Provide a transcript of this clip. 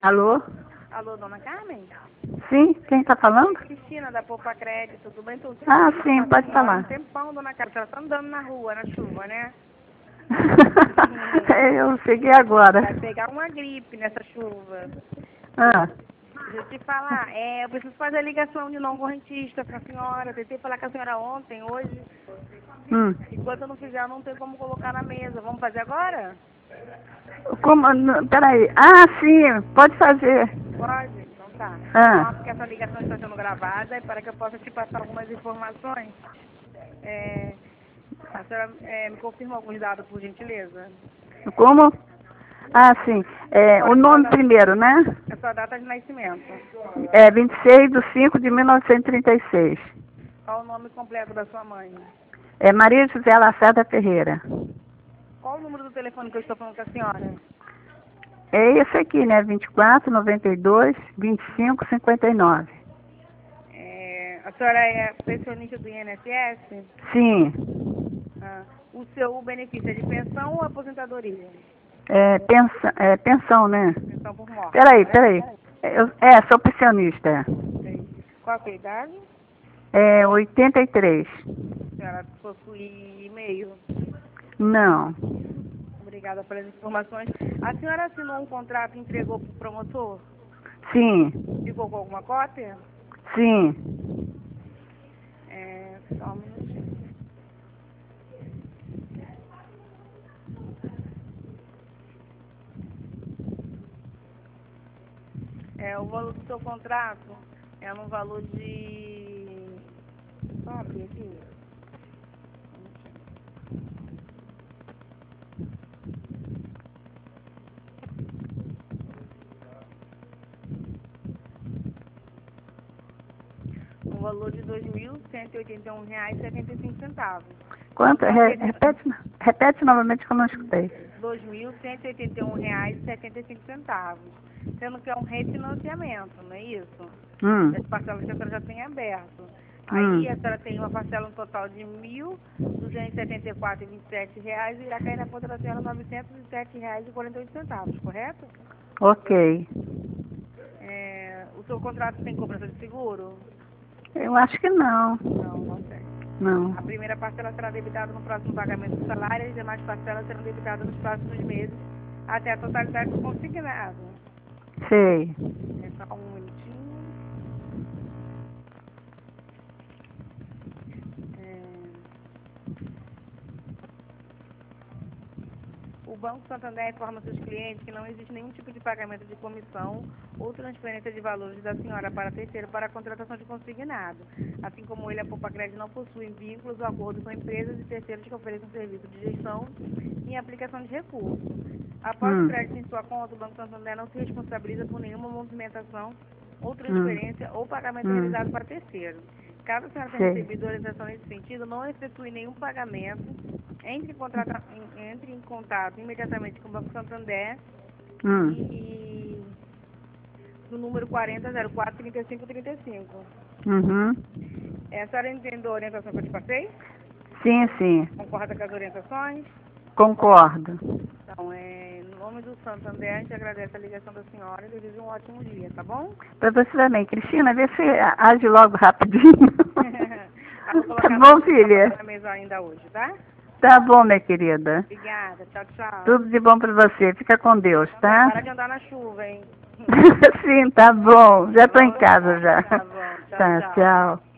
Alô? Alô, dona Carmen? Sim, quem está falando? Cristina, da Poupa Crédito, tudo bem? Tô Ah, sim, pode um falar. tempão, dona Carmen. Ela tá andando na rua, na chuva, né? Eu cheguei agora. Vai pegar uma gripe nessa chuva. Ah, Deixa eu te falar, eu preciso fazer a ligação de não correntista pra senhora. Tentei falar com a senhora ontem, hoje. Enquanto eu não fizer, eu não tenho como colocar na mesa. Vamos fazer agora? como? Peraí. Ah, sim, pode fazer. Pode? Então tá. Ah, Nossa, que essa ligação está sendo gravada e para que eu possa te passar algumas informações. A senhora me confirma alguns dados, por gentileza? como? Ah, sim. O nome primeiro, né? A sua data de nascimento. É 26/5/1936. Qual o nome completo da sua mãe? É Maria José Lacerda Ferreira. Qual o número do telefone que eu estou falando com a senhora? É esse aqui, né? 24/92/25/59. A senhora é pensionista do INSS? Sim. O seu benefício é de pensão ou aposentadoria? Pensão, né? Pensão por morte. Peraí. Sou pensionista. Qual a sua idade? 83. A senhora possui e-mail? Não. Obrigada pelas informações. A senhora assinou um contrato e entregou para o promotor? Sim. Ficou com alguma cópia? Sim. Só um minutinho. O valor do seu contrato é no valor de... Só abrir aqui. Um valor de R$ 2.181,75. Quanto? Repete novamente que eu não escutei. R$ 2.181,75. Sendo que é um refinanciamento, não é isso? As parcelas que a senhora já tem aberto. Aí a senhora tem uma parcela no total de R$ 1.274,27 e irá cair na conta da senhora R$ 907,48, correto? Ok. O seu contrato tem cobrança de seguro? Eu acho que não. Não tem. Não. A primeira parcela será debitada no próximo pagamento do salário e as demais parcelas serão debitadas nos próximos meses até a totalidade do consignado. Sei. Só um minutinho. O Banco Santander informa seus clientes que não existe nenhum tipo de pagamento de comissão ou transferência de valores da senhora para terceiro para a contratação de consignado. Assim como ele, a Poupa Crédito não possui vínculos ou acordo com empresas e terceiros que ofereçam serviço de gestão e aplicação de recursos. Após o crédito em sua conta, o Banco Santander não se responsabiliza por nenhuma movimentação ou transferência ou pagamento realizado para terceiro. Caso a senhora tenha recebido orientação nesse sentido, não efetue nenhum pagamento, entre em contato imediatamente com o Banco Santander e no número 4004-3535. A senhora entendeu a orientação que eu te passei? Sim. Concorda com as orientações? Concordo. Então, em nome do Santander, a gente agradece a ligação da senhora e deseja um ótimo dia, tá bom? Para você também. Cristina, vê se age logo rapidinho. Vou colocar Tá bom, filha? na mesa ainda hoje, tá? Tá bom, minha querida. Obrigada, tchau. Tudo de bom para você. Fica com Deus, tá? Para de andar na chuva, hein? Sim, tá bom. Já tô em casa já. Tá bom, Tá, tchau. tchau.